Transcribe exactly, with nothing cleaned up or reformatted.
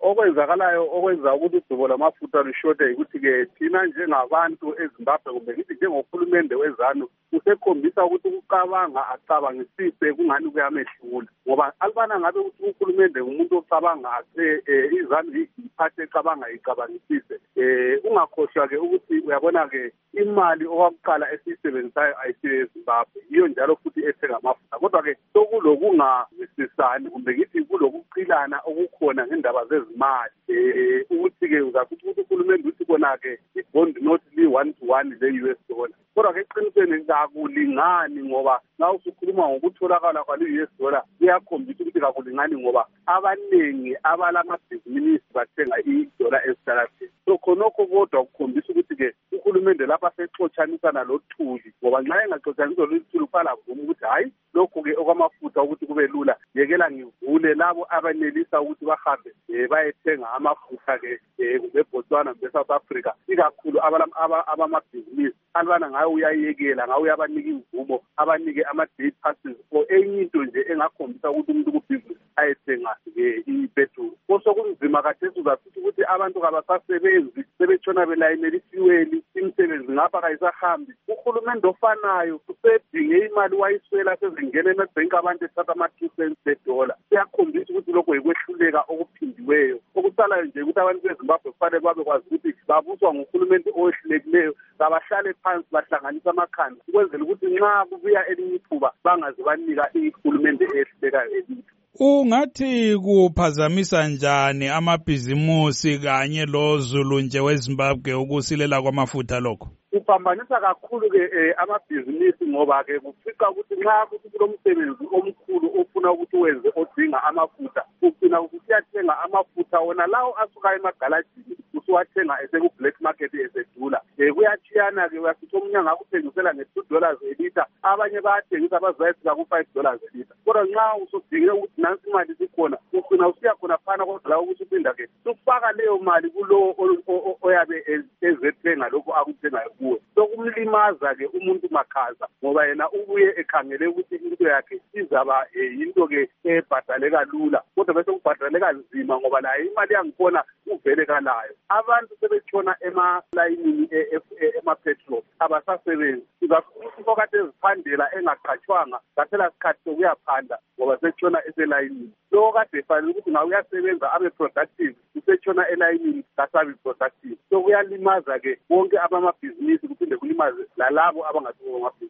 okwenzakalayo okwenza ukuthi udubo lwamafutha lushode ukuthi-ke thina njengabantu eZimbabwe kumbe ngithi njengohulumende wezanu usekhombisa ukuthi ukucabanga acabangisise kungani kuyamehlula ngoba alibana ngabe ukuthi uhulumende umuntu ocabanga ase izanu iphathe ecabanga icabangisise eh ungakhohlwa-ke ukuthi uyabona-ke imali okwakuqala esiyisebenzisayo ayisiyo eZimbabwe iyo njalo futhi ethenga amafutha kodwa-ke sokulokungavisisani kumbe ngithi kulokucilana okukhona ngendaba zezimali eh ukuthi-ke uzakuthi ukuthi uhulumende uthi kona-ke i-bond not li-one to one le-U S dollar kodwa-ke eqinisweni kakulingani ngoba na usukhuluma ngokutholakala kwale-U S dollar kuyakhombisa ukuthi kakulingani ngoba abaningi abalamabhizinisi bathenga i-dollar esitalateni so khonokho kodwa kukhombisa ukuthi-ke uhulumende lapha sexotshanisana lothuli ngoba nxa engaxotshaniswa lothuli kuqala vuma ukuthi hayi lokhu-ke okwamafutha ukuthi kube lula yekela ngivule labo abanelisa ukuthi bahambe um bayethenga amafutha-ke um kumbe eBotswana kumbe eSouth Africa ikakhulu abamabhizinisi alibana ngayo uyayekela ngayo uyabanika imvumo abanike ama-day passes for enye into nje engakhombisa ukuthi umuntu kubhizinisi ayethenga-ke ipetrol kosokunzima kathesi uzasithi ukuthi abantu kabasasebenzi sebetshona belayinela ifuweli imisebenzi ngapha kayisahambi uhulumende ofanayo usedinge imali wayiswela sezingena emabhenki abantu ethatha ama-two cents bedola kuyakhombisa ukuthi lokho yikwehluleka okuphindiweyo okusalayo nje ukuthi abantu beZimbabwe kufanele babekwazi ukuthi babuswa nguhulumende owehlulekileyo kabahlale phansi bahlanganisa amakhanda ukwenzela ukuthi nxa kubuya elinye ithuba bangaze banika ihulumende eyehlulekayo elithi ungathi kuphazamisa njani amabhizimusi kanye lozulu nje weZimbabwe ukusilela kwamafutha lokho kuphambanisa kakhulu-ke um amabhizinisi ngoba-ke kufica ukuthi nxa kuthi kulomsebenzi omkhulu ofuna ukuthi wenze odinga amafutha ugcina ukuthi uyathenga amafutha wona lawo asuka emagalajini usuwathenga eseku-black market esedula um kuyatshiyana-ke uyasithi omunye angakuthengisela nge-two dollars elitha abanye bayathengisa bazayefika ku-five dollars elitha kodwa nxa usudinge ukuthi nansi imali sikhona ugcina usiya khona phana kodwa lawo ukuthi uphinda-ke sufaka leyo mali kulowo oyabe ezethenga lokhu akuthengayo kuwe sokumlimaza-ke umuntu makhaza ngoba yena ubuye ekhangele ukuthi into yakhe izaba um yinto-ke ebhadaleka lula kodwa bese kubhadaleka nzima ngoba naye imali yangikhona uvele kalayo abantu sebetshona emalayinini emapetrol abasasebenzi uzasithi okade eziphandela engaqhatshwanga ngaphela sikhathi sokuyaphanda ngoba setshona eselayinini lo kade efanele ukuthi ngabe uyasebenza abe productive usetshona elayinini kasabi productive so kuyalimaza-ke bonke abamabhizinisi kuphinde kulimaze lalabo abangasibo amabhizinisi